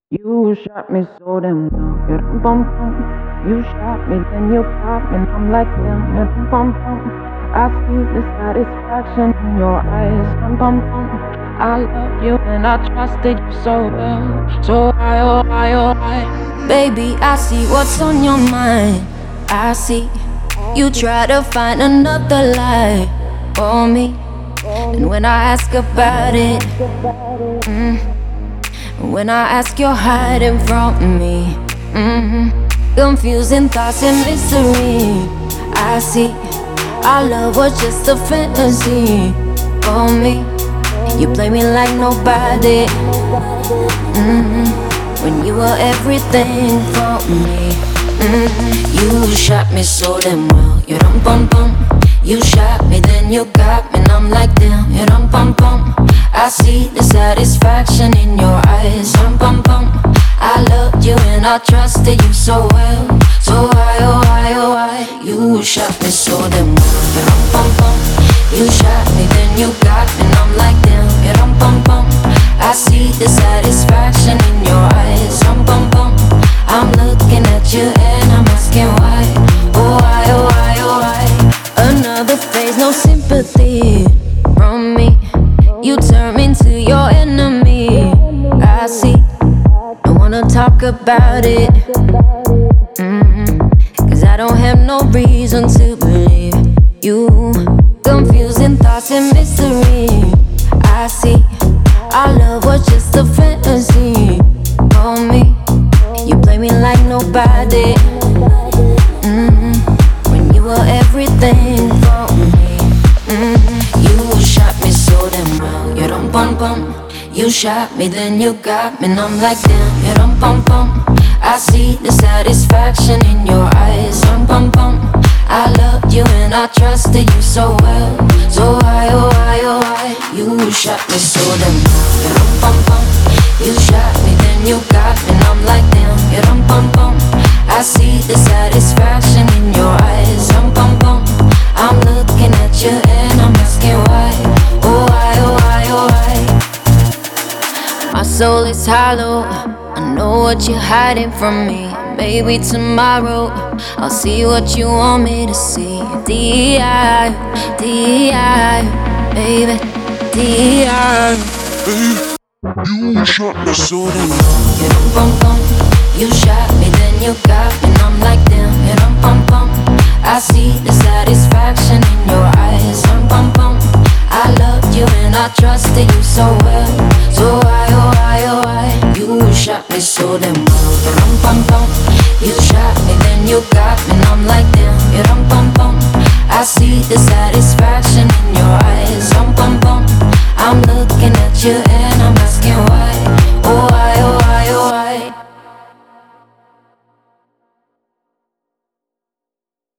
You shot me so damn well. Yeah, bum bum. You shot me, then you popped me, and I'm like damn. Yeah, bum bum. I see the satisfaction in your eyes. Bum bum bum. I loved you and I trusted you so well. So I, oh I, oh I. Baby, I see what's on your mind. I see you try to find another lie for me. And when I ask about it, when I ask, you're hiding from me. Confusing thoughts and mystery. I see our love was just a fantasy for me. You play me like nobody. When you were everything for me. You shot me so damn well. You dum bum bum. You shot me, then you got me, and I'm like damn. You dum bum bum. I see the satisfaction in your eyes. Dum bum bum. I loved you and I trusted you so well. So why, oh why, oh why? You shot me so damn well. You dum bum bum. You shot me, then you got me, and I'm like damn. You dum bum bum. I see the satisfaction in your eyes. Dum bum bum. I'm looking at you and I'm asking why. Oh why, oh why, oh why? Another phase, no sympathy from me. You turn me into your enemy. I see. I wanna talk about it. Cause I don't have no reason to believe you. Confusing thoughts and mystery. I see. Our love was just a fantasy for me. You play me like nobody. When you were everything for me. You shot me so damn well. You dum bum bum. You shot me, then you got me, and I'm like damn. You dum bum bum. I see the satisfaction in your eyes. Dum bum bum. I loved you and I trusted you so well. So why, oh why, oh why? You shot me so damn well. You dum bum bum. You shot me, then you got me, and I'm like damn. You dum bum bum. I see the satisfaction in your eyes. Dum bum bum. I'm looking at you and I'm asking why. Oh why, oh why, oh why? My soul is hollow. I know what you're hiding from me. Maybe tomorrow I'll see what you want me to see. D.I., D.I., baby, D.I. You shot me so damn You dum bum bum. You shot me, then you got me, and I'm like damn. You dum bum bum. I see the satisfaction in your eyes. Dum bum bum. I loved you and I trusted you so well. So why, oh why, oh why? You shot me so damn well. You dum bum bum. You shot me, then you got me, and I'm like damn. You dum bum bum. I see the satisfaction in your eyes.